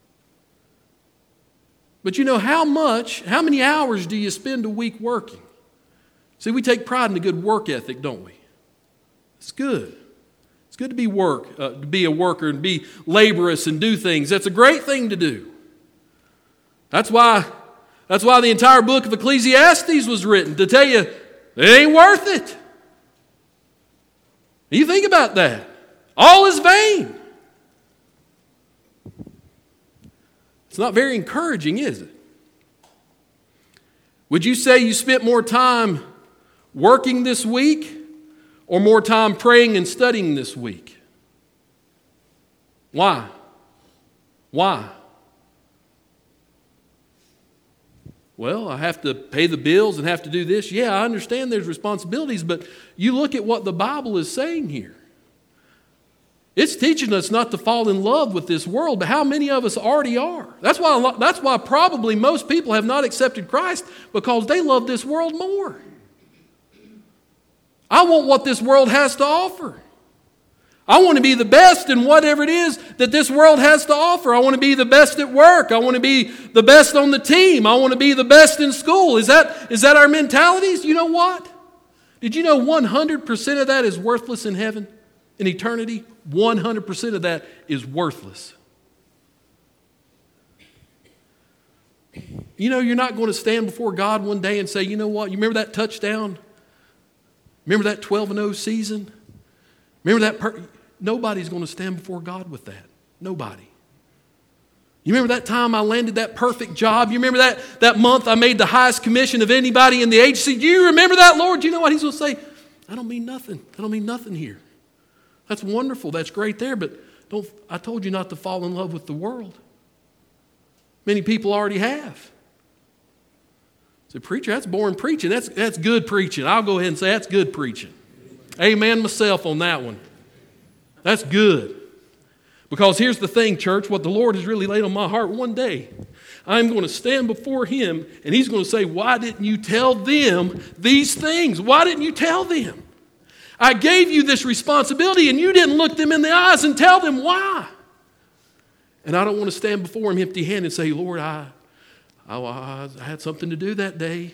But you know how much, how many hours do you spend a week working? See, we take pride in a good work ethic, don't we? It's good. It's good to be work, uh, to be a worker and be laborious and do things. That's a great thing to do. That's why, that's why the entire book of Ecclesiastes was written, to tell you it ain't worth it. You think about that. All is vain. It's not very encouraging, is it? Would you say you spent more time working this week or more time praying and studying this week? Why? Why? Well, I have to pay the bills and have to do this. Yeah, I understand there's responsibilities, but you look at what the Bible is saying here. It's teaching us not to fall in love with this world, but how many of us already are? That's why, that's why probably most people have not accepted Christ, because they love this world more. I want what this world has to offer. I want to be the best in whatever it is that this world has to offer. I want to be the best at work. I want to be the best on the team. I want to be the best in school. Is that, is that our mentalities? You know what? Did you know one hundred percent of that is worthless in heaven, in eternity? one hundred percent of that is worthless. You know, you're not going to stand before God one day and say, you know what, you remember that touchdown? Remember that twelve and oh season? Remember that? Per- Nobody's going to stand before God with that. Nobody. You remember that time I landed that perfect job? You remember that, that month I made the highest commission of anybody in the agency? Do you remember that, Lord? You know what he's going to say? I don't mean nothing. I don't mean nothing here. That's wonderful. That's great there, but don't. I told you not to fall in love with the world. Many people already have. Say, preacher, that's boring preaching. That's, that's good preaching. I'll go ahead and say that's good preaching. Amen myself on that one. That's good. Because here's the thing, church, what the Lord has really laid on my heart. One day, I'm going to stand before him, and he's going to say, why didn't you tell them these things? Why didn't you tell them? I gave you this responsibility, and you didn't look them in the eyes and tell them why. And I don't want to stand before him empty-handed and say, Lord, I, I, I had something to do that day.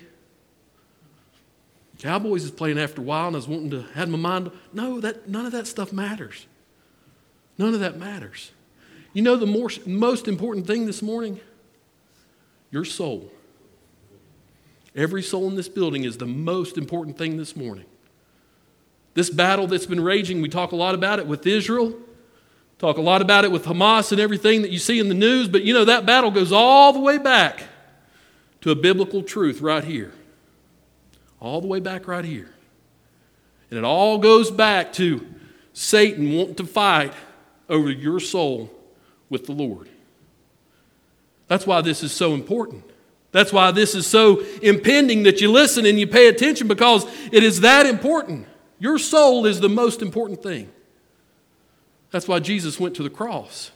Cowboys is playing after a while, and I was wanting to have my mind. No, that none of that stuff matters. None of that matters. You know the more, most important thing this morning? Your soul. Every soul in this building is the most important thing this morning. This battle that's been raging, we talk a lot about it with Israel, talk a lot about it with Hamas and everything that you see in the news, but you know that battle goes all the way back to a biblical truth right here. All the way back right here. And it all goes back to Satan wanting to fight over your soul with the Lord. That's why this is so important. That's why this is so impending that you listen and you pay attention, because it is that important. Your soul is the most important thing. That's why Jesus went to the cross.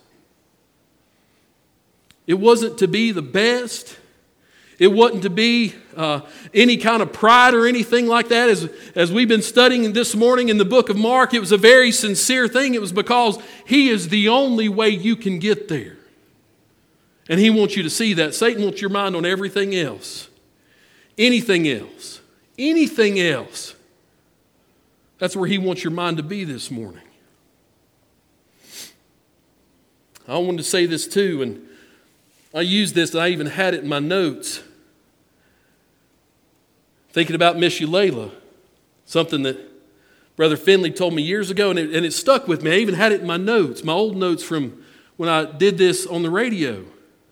It wasn't to be the best. It wasn't to be uh, any kind of pride or anything like that. As, as we've been studying this morning in the book of Mark, it was a very sincere thing. It was because he is the only way you can get there. And he wants you to see that. Satan wants your mind on everything else. Anything else. Anything else. That's where he wants your mind to be this morning. I wanted to say this too, and I used this, and I even had it in my notes. Thinking about Miss Eulalia, something that Brother Finley told me years ago, and it, and it stuck with me. I even had it in my notes, my old notes from when I did this on the radio.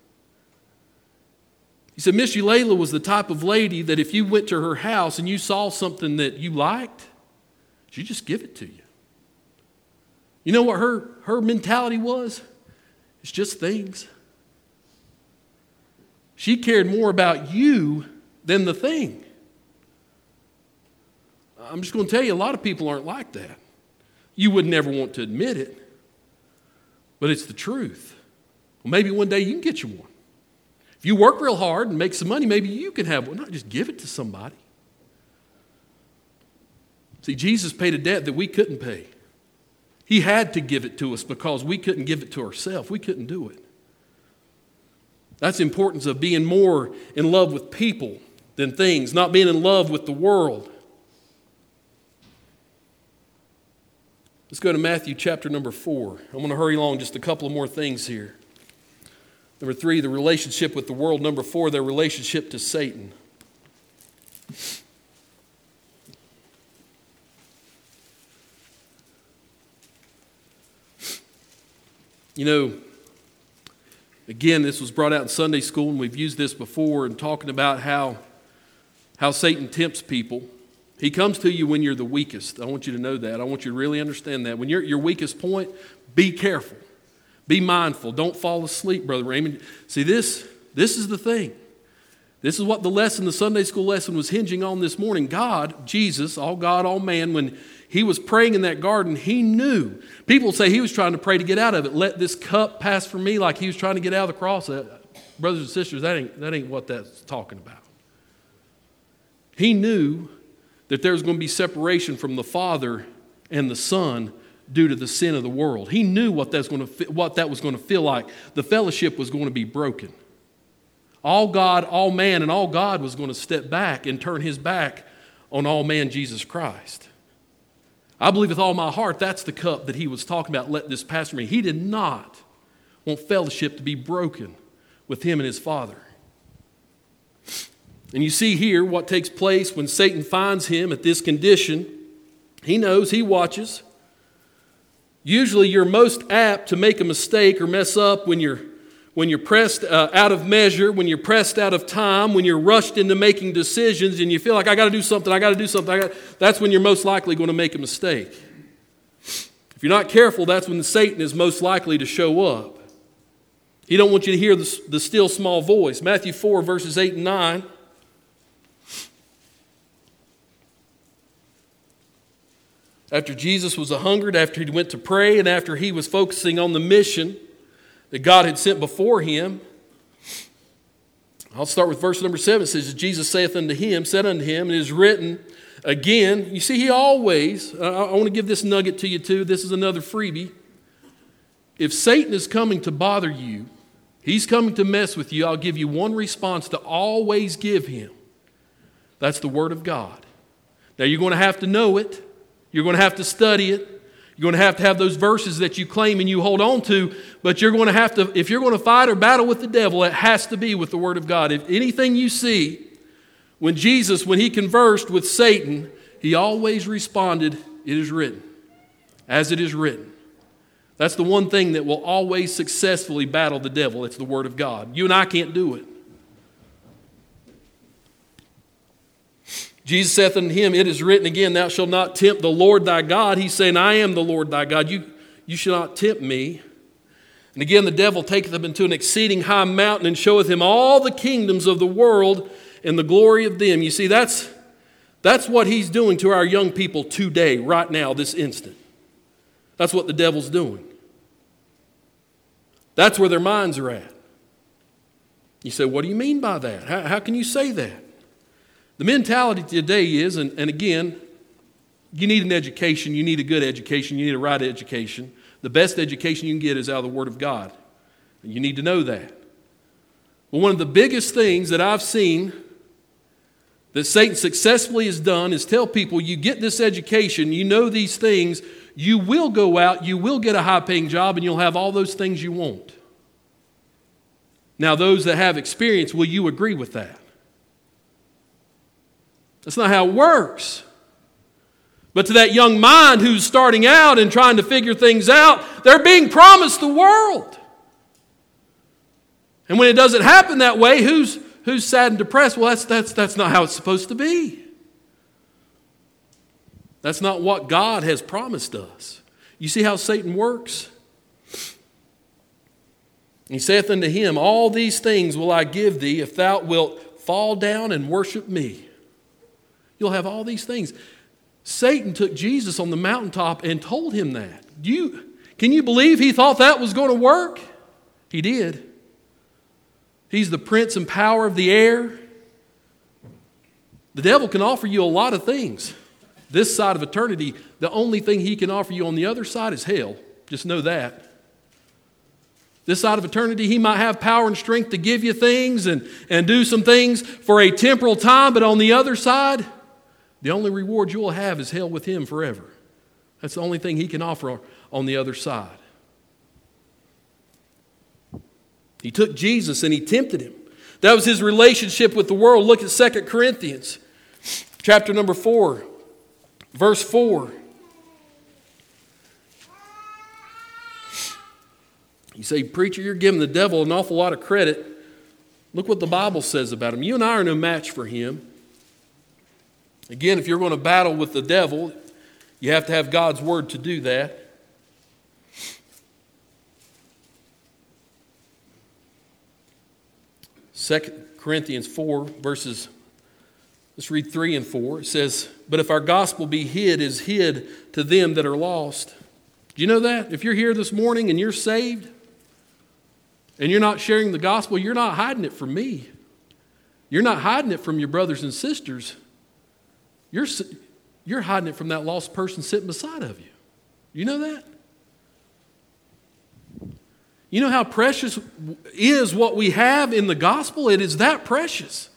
He said, Miss Eulalia was the type of lady that if you went to her house and you saw something that you liked, she'd just give it to you. You know what her, her mentality was? It's just things. She cared more about you than the thing. I'm just going to tell you, a lot of people aren't like that. You would never want to admit it, but it's the truth. Well, maybe one day you can get you one. If you work real hard and make some money, maybe you can have one. Not just give it to somebody. See, Jesus paid a debt that we couldn't pay. He had to give it to us because we couldn't give it to ourselves. We couldn't do it. That's the importance of being more in love with people than things, not being in love with the world. Let's go to Matthew chapter number four. I'm going to hurry along just a couple of more things here. Number three, the relationship with the world. Number four, their relationship to Satan. You know, again, this was brought out in Sunday school, and we've used this before in talking about how, how Satan tempts people. He comes to you when you're the weakest. I want you to know that. I want you to really understand that. When you're at your weakest point, be careful. Be mindful. Don't fall asleep, Brother Raymond. See, this, this is the thing. This is what the lesson, the Sunday school lesson, was hinging on this morning. God, Jesus, all God, all man, when he was praying in that garden, he knew. People say he was trying to pray to get out of it. Let this cup pass from me, like he was trying to get out of the cross. Brothers and sisters, that ain't, that ain't what that's talking about. He knew that there was going to be separation from the Father and the Son due to the sin of the world. He knew what, that's going to, what that was going to feel like. The fellowship was going to be broken. All God, all man, and all God was going to step back and turn his back on all man, Jesus Christ. I believe with all my heart that's the cup that he was talking about, let this pass from me. He did not want fellowship to be broken with him and his Father. And you see here what takes place when Satan finds him at this condition. He knows, he watches. Usually you're most apt to make a mistake or mess up when you're when you're pressed uh, out of measure, when you're pressed out of time, when you're rushed into making decisions and you feel like I got to do something, I got to do something. I got, that's when you're most likely going to make a mistake. If you're not careful, that's when Satan is most likely to show up. He don't want you to hear the, the still small voice. Matthew four, verses eight and nine. After Jesus was a hungered, after he went to pray, and after he was focusing on the mission that God had sent before him. I'll start with verse number seven. It says, Jesus saith unto him, said unto him, it is written again. You see, he always, I, I want to give this nugget to you too. This is another freebie. If Satan is coming to bother you, he's coming to mess with you, I'll give you one response to always give him. That's the Word of God. Now you're going to have to know it. You're going to have to study it. You're going to have to have those verses that you claim and you hold on to, but you're going to have to, if you're going to fight or battle with the devil, it has to be with the Word of God. If anything you see, when Jesus, when he conversed with Satan, he always responded, it is written, as it is written. That's the one thing that will always successfully battle the devil. It's the Word of God. You and I can't do it. Jesus saith unto him, it is written again, thou shalt not tempt the Lord thy God. He's saying, I am the Lord thy God. You, you shall not tempt me. And again, the devil taketh him into an exceeding high mountain and showeth him all the kingdoms of the world and the glory of them. You see, that's, that's what he's doing to our young people today, right now, this instant. That's what the devil's doing. That's where their minds are at. You say, what do you mean by that? How, how can you say that? The mentality today is, and, and again, you need an education, you need a good education, you need a right education. The best education you can get is out of the Word of God. And you need to know that. But one of the biggest things that I've seen that Satan successfully has done is tell people, you get this education, you know these things, you will go out, you will get a high-paying job, and you'll have all those things you want. Now, those that have experience, will you agree with that? That's not how it works. But to that young mind who's starting out and trying to figure things out, they're being promised the world. And when it doesn't happen that way, who's, who's sad and depressed? Well, that's, that's, that's not how it's supposed to be. That's not what God has promised us. You see how Satan works? He saith unto him, all these things will I give thee if thou wilt fall down and worship me. You'll have all these things. Satan took Jesus on the mountaintop and told him that. Do you, can you believe he thought that was going to work? He did. He's the prince and power of the air. The devil can offer you a lot of things. This side of eternity, the only thing he can offer you on the other side is hell. Just know that. This side of eternity, he might have power and strength to give you things and, and do some things for a temporal time, but on the other side, the only reward you will have is hell with him forever. That's the only thing he can offer on the other side. He took Jesus and he tempted him. That was his relationship with the world. Look at Second Corinthians chapter number four, verse four. You say, preacher, you're giving the devil an awful lot of credit. Look what the Bible says about him. You and I are no match for him. Again, if you're going to battle with the devil, you have to have God's word to do that. Second Corinthians four, verses, let's read three and four. It says, but if our gospel be hid, is hid to them that are lost. Do you know that? If you're here this morning and you're saved, and you're not sharing the gospel, you're not hiding it from me. You're not hiding it from your brothers and sisters. You're, you're hiding it from that lost person sitting beside of you. You know that? You know how precious is what we have in the gospel? It is that precious.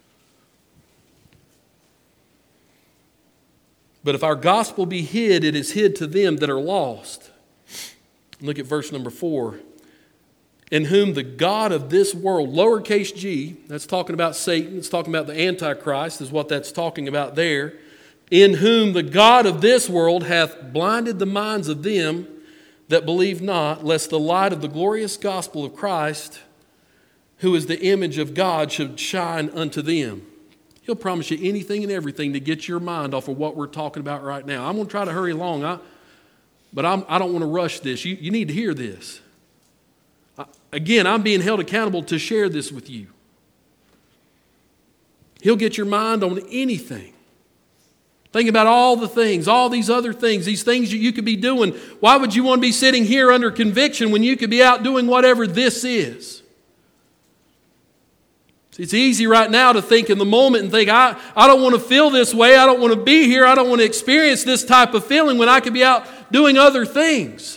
But if our gospel be hid, it is hid to them that are lost. Look at verse number four. In whom the God of this world, lowercase g, that's talking about Satan, it's talking about the Antichrist, is what that's talking about there. In whom the God of this world hath blinded the minds of them that believe not, lest the light of the glorious gospel of Christ, who is the image of God, should shine unto them. He'll promise you anything and everything to get your mind off of what we're talking about right now. I'm going to try to hurry along, I, but I'm, I don't want to rush this. You, you need to hear this. I, again, I'm being held accountable to share this with you. He'll get your mind on anything. Think about all the things, all these other things, these things that you could be doing. Why would you want to be sitting here under conviction when you could be out doing whatever this is? It's easy right now to think in the moment and think, I, I don't want to feel this way. I don't want to be here. I don't want to experience this type of feeling when I could be out doing other things.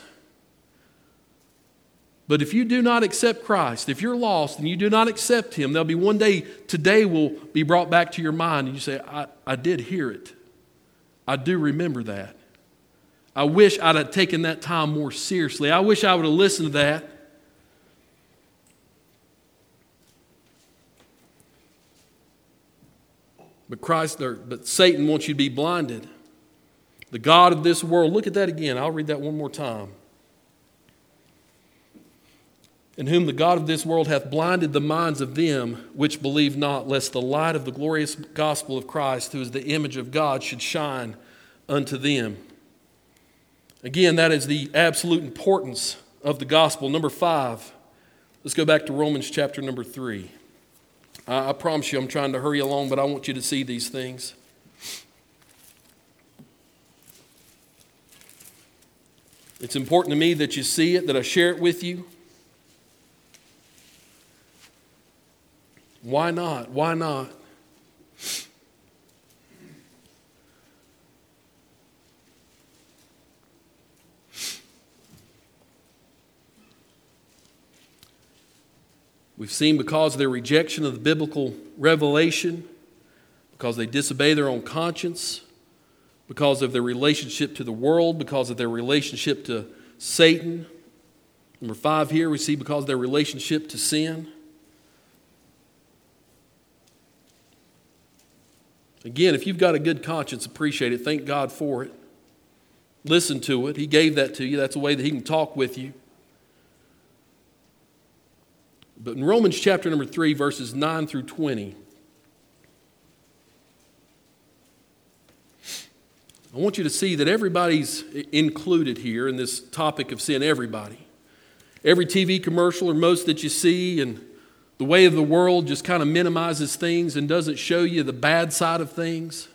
But if you do not accept Christ, if you're lost and you do not accept Him, there'll be one day, today will be brought back to your mind and you say, I, I did hear it. I do remember that. I wish I'd have taken that time more seriously. I wish I would have listened to that. But Christ, or, but Satan wants you to be blinded. The God of this world, look at that again. I'll read that one more time. In whom the God of this world hath blinded the minds of them which believe not, lest the light of the glorious gospel of Christ, who is the image of God, should shine unto them. Again, that is the absolute importance of the gospel. Number five, let's go back to Romans chapter number three. I, I promise you I'm trying to hurry along, but I want you to see these things. It's important to me that you see it, that I share it with you. Why not? Why not? We've seen because of their rejection of the biblical revelation, because they disobey their own conscience, because of their relationship to the world, because of their relationship to Satan. Number five here, we see because of their relationship to sin. Again, if you've got a good conscience, appreciate it. Thank God for it. Listen to it. He gave that to you. That's a way that He can talk with you. But in Romans chapter number three, verses nine through twenty, I want you to see that everybody's included here in this topic of sin. Everybody. Every T V commercial or most that you see, and the way of the world just kind of minimizes things and doesn't show you the bad side of things.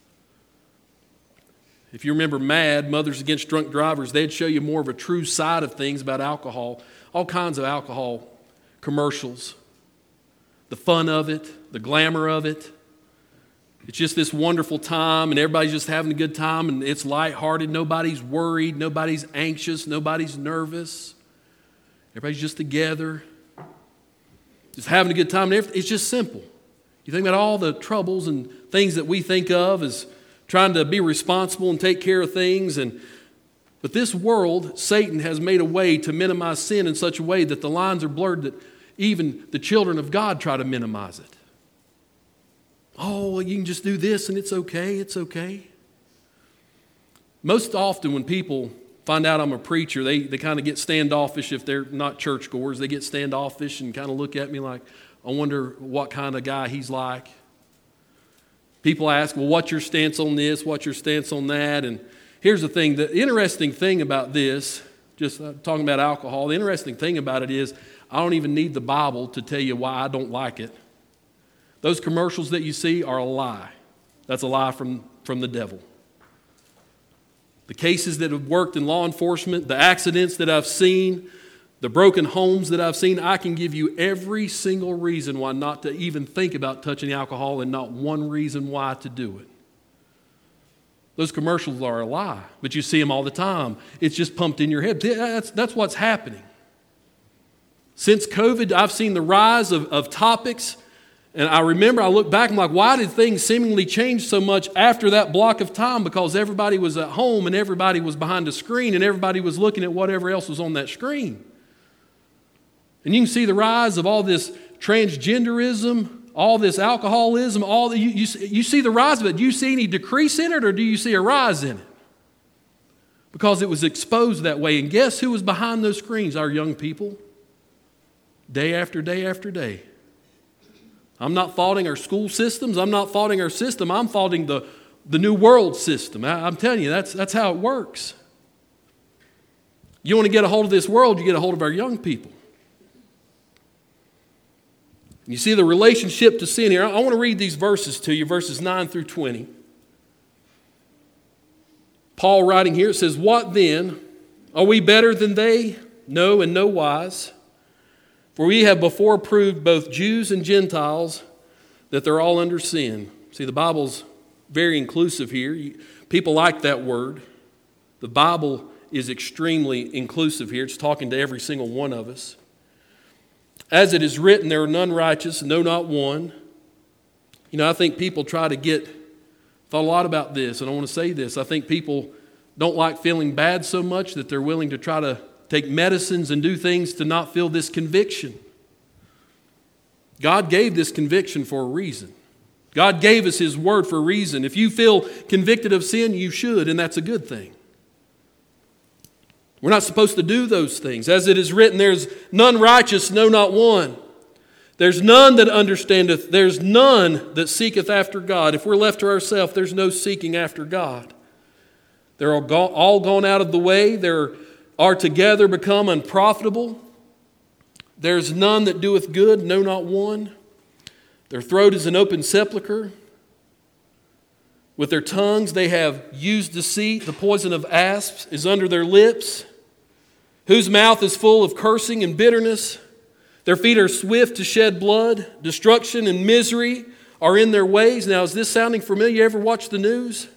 If you remember MAD, Mothers Against Drunk Drivers, they'd show you more of a true side of things about alcohol. All kinds of alcohol commercials. The fun of it, the glamour of it. It's just this wonderful time and everybody's just having a good time and it's lighthearted. Nobody's worried. Nobody's anxious. Nobody's nervous. Everybody's just together. Just having a good time. It's just simple. You think about all the troubles and things that we think of as trying to be responsible and take care of things. And but this world, Satan has made a way to minimize sin in such a way that the lines are blurred that even the children of God try to minimize it. Oh, well, you can just do this and it's okay, it's okay. Most often when people find out I'm a preacher, they, they kind of get standoffish if they're not churchgoers. They get standoffish and kind of look at me like, I wonder what kind of guy he's like. People ask, well, what's your stance on this? What's your stance on that? And here's the thing. The interesting thing about this, just uh, talking about alcohol, the interesting thing about it is I don't even need the Bible to tell you why I don't like it. Those commercials that you see are a lie. That's a lie from, from the devil. The cases that have worked in law enforcement, the accidents that I've seen, the broken homes that I've seen, I can give you every single reason why not to even think about touching alcohol and not one reason why to do it. Those commercials are a lie, but you see them all the time. It's just pumped in your head. That's, that's what's happening. Since COVID, I've seen the rise of, of topics, and I remember I look back and I'm like, why did things seemingly change so much after that block of time? Because everybody was at home and everybody was behind a screen and everybody was looking at whatever else was on that screen. And you can see the rise of all this transgenderism, all this alcoholism, all the, you, you, you see the rise of it. Do you see any decrease in it or do you see a rise in it? Because it was exposed that way. And guess who was behind those screens? Our young people. Day after day after day. I'm not faulting our school systems. I'm not faulting our system. I'm faulting the, the new world system. I, I'm telling you, that's, that's how it works. You want to get a hold of this world, you get a hold of our young people. You see the relationship to sin here. I want to read these verses to you, verses nine through twenty. Paul writing here, it says, "What then? Are we better than they? No, in no wise. For we have before proved both Jews and Gentiles that they're all under sin." See, the Bible's very inclusive here. People like that word. The Bible is extremely inclusive here. It's talking to every single one of us. "As it is written, there are none righteous, no, not one." You know, I think people try to get, thought a lot about this, and I want to say this. I think people don't like feeling bad so much that they're willing to try to take medicines and do things to not feel this conviction. God gave this conviction for a reason. God gave us His word for a reason. If you feel convicted of sin, you should, and that's a good thing. We're not supposed to do those things. As it is written, there's none righteous, no, not one. There's none that understandeth. There's none that seeketh after God. If we're left to ourselves, there's no seeking after God. They're all gone, all gone out of the way. They are together become unprofitable. There's none that doeth good, no, not one. Their throat is an open sepulchre. With their tongues they have used deceit. The poison of asps is under their lips, whose mouth is full of cursing and bitterness. Their feet are swift to shed blood. Destruction and misery are in their ways. Now, is this sounding familiar? You ever watch the news?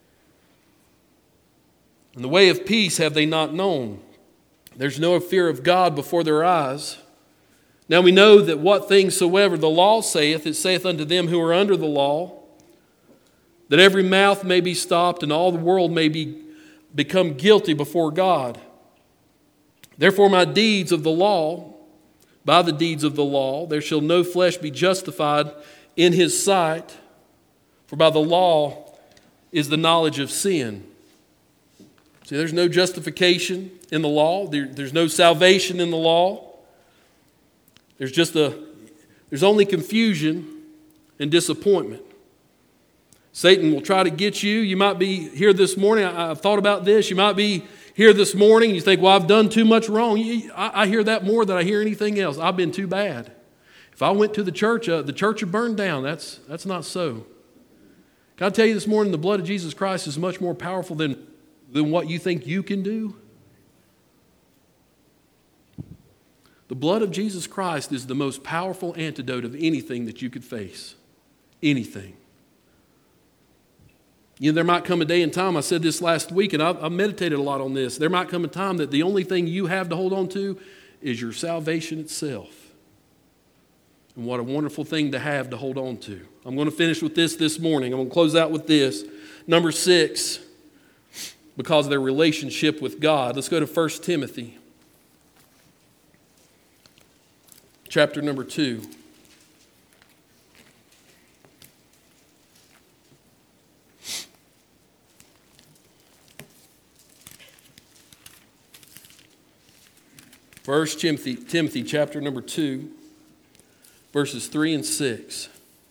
And the way of peace have they not known. There's no fear of God before their eyes. Now we know that what things soever the law saith, it saith unto them who are under the law, that every mouth may be stopped and all the world may be become guilty before God. Therefore my deeds of the law, by the deeds of the law, there shall no flesh be justified in his sight, for by the law is the knowledge of sin. See, there's no justification in the law. There, there's no salvation in the law. There's just a, there's only confusion and disappointment. Satan will try to get you. You might be here this morning. I, I've thought about this. You might be here this morning. You think, well, I've done too much wrong. You, I, I hear that more than I hear anything else. I've been too bad. If I went to the church, uh, the church would burn down. That's, that's not so. Can I tell you this morning, the blood of Jesus Christ is much more powerful than, than what you think you can do. The blood of Jesus Christ is the most powerful antidote of anything that you could face. Anything. You know, there might come a day and time, I said this last week, and I've, I've meditated a lot on this. There might come a time that the only thing you have to hold on to is your salvation itself. And what a wonderful thing to have to hold on to. I'm going to finish with this this morning. I'm going to close out with this. Number six, because of their relationship with God. Let's go to First Timothy. Chapter number two. First Timothy, Timothy chapter number two, verses three and six.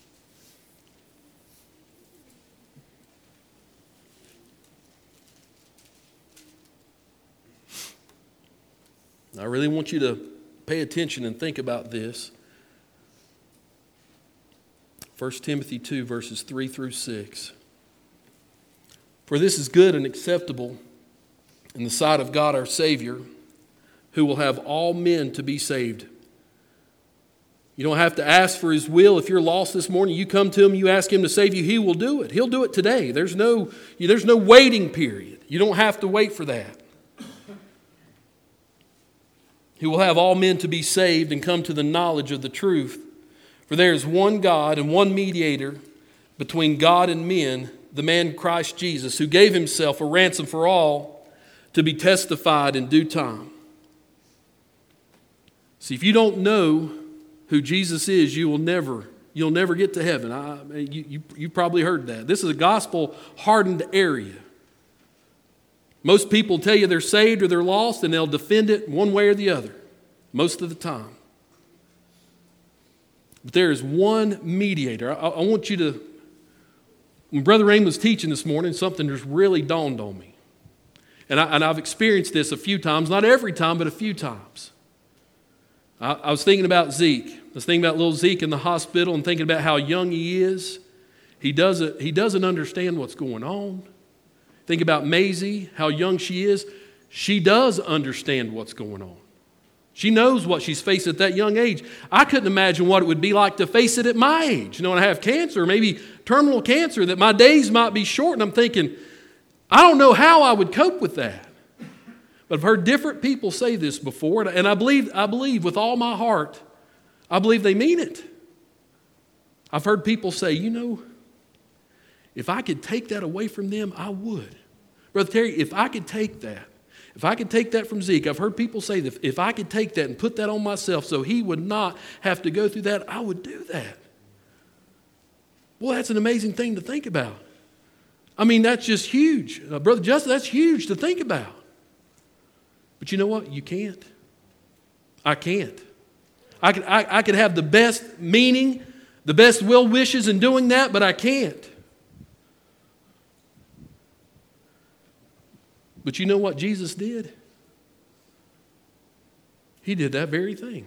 I really want you to pay attention and think about this. First Timothy two, verses three through six. For this is good and acceptable in the sight of God our Savior, who will have all men to be saved You don't have to ask for His will. If you're lost this morning, you come to Him, you ask Him to save you, He will do it. He'll do it today. There's no, there's no waiting period. You don't have to wait for that. He will have all men to be saved and come to the knowledge of the truth. For there is one God and one mediator between God and men, the man Christ Jesus, who gave Himself a ransom for all to be testified in due time. See, if you don't know who Jesus is, you will never, you'll never get to heaven. I, you, you, you probably heard that. This is a gospel-hardened area. Most people tell you they're saved or they're lost, and they'll defend it one way or the other, most of the time. But there is one mediator. I, I want you to, when Brother Rain was teaching this morning, something just really dawned on me. And, I, and I've experienced this a few times, not every time, but a few times. I, I was thinking about Zeke. I was thinking about little Zeke in the hospital and thinking about how young he is. He doesn't, he doesn't understand what's going on. Think about Maisie, how young she is. She does understand what's going on. She knows what she's faced at that young age. I couldn't imagine what it would be like to face it at my age. You know, when I have cancer, maybe terminal cancer, that my days might be short. And I'm thinking, I don't know how I would cope with that. But I've heard different people say this before, and I believe, I believe with all my heart, I believe they mean it. I've heard people say, you know, if I could take that away from them, I would. Brother Terry, if I could take that, if I could take that from Zeke, I've heard people say that if I could take that and put that on myself so he would not have to go through that, I would do that. Well, that's an amazing thing to think about. I mean, that's just huge. Uh, Brother Justin, that's huge to think about. But you know what? You can't. I can't. I could, I, I could have the best meaning, the best will wishes in doing that, but I can't. But you know what Jesus did? He did that very thing.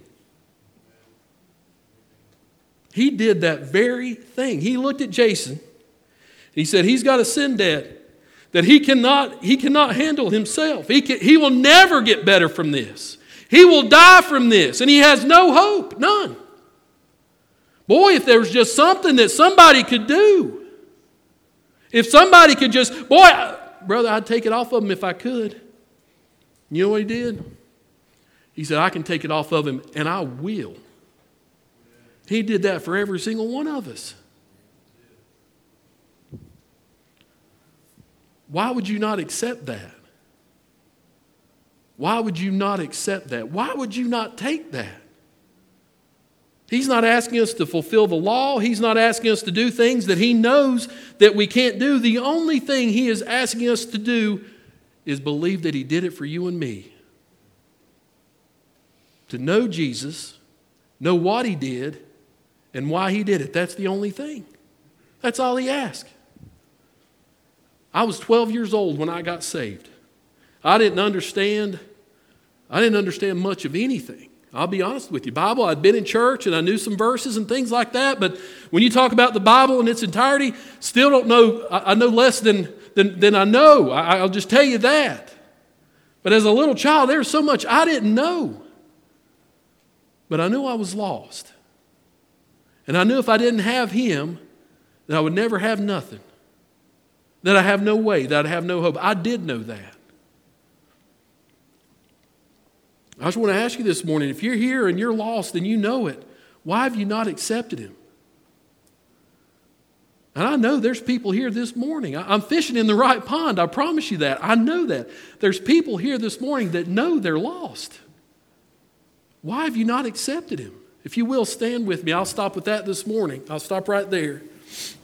He did that very thing. He looked at Jason and he said, he's got a sin debt that he cannot, he cannot handle himself. He, can, he will never get better from this. He will die from this, and he has no hope, none. Boy, if there was just something that somebody could do, if somebody could just, boy, I, brother, I'd take it off of him if I could. You know what he did? He said, I can take it off of him, and I will. He did that for every single one of us. Why would you not accept that? Why would you not accept that? Why would you not take that? He's not asking us to fulfill the law. He's not asking us to do things that he knows that we can't do. The only thing he is asking us to do is believe that he did it for you and me. To know Jesus, know what he did, and why he did it. That's the only thing. That's all he asked. I was twelve years old when I got saved. I didn't understand, I didn't understand much of anything. I'll be honest with you. Bible, I'd been in church and I knew some verses and things like that, but when you talk about the Bible in its entirety, still don't know, I, I know less than, than, than I know. I, I'll just tell you that. But as a little child, there was so much I didn't know. But I knew I was lost. And I knew if I didn't have him, that I would never have nothing. That I have no way, that I have no hope. I did know that. I just want to ask you this morning, if you're here and you're lost and you know it, why have you not accepted him? And I know there's people here this morning. I'm fishing in the right pond, I promise you that. I know that. There's people here this morning that know they're lost. Why have you not accepted him? If you will, stand with me. I'll stop with that this morning. I'll stop right there.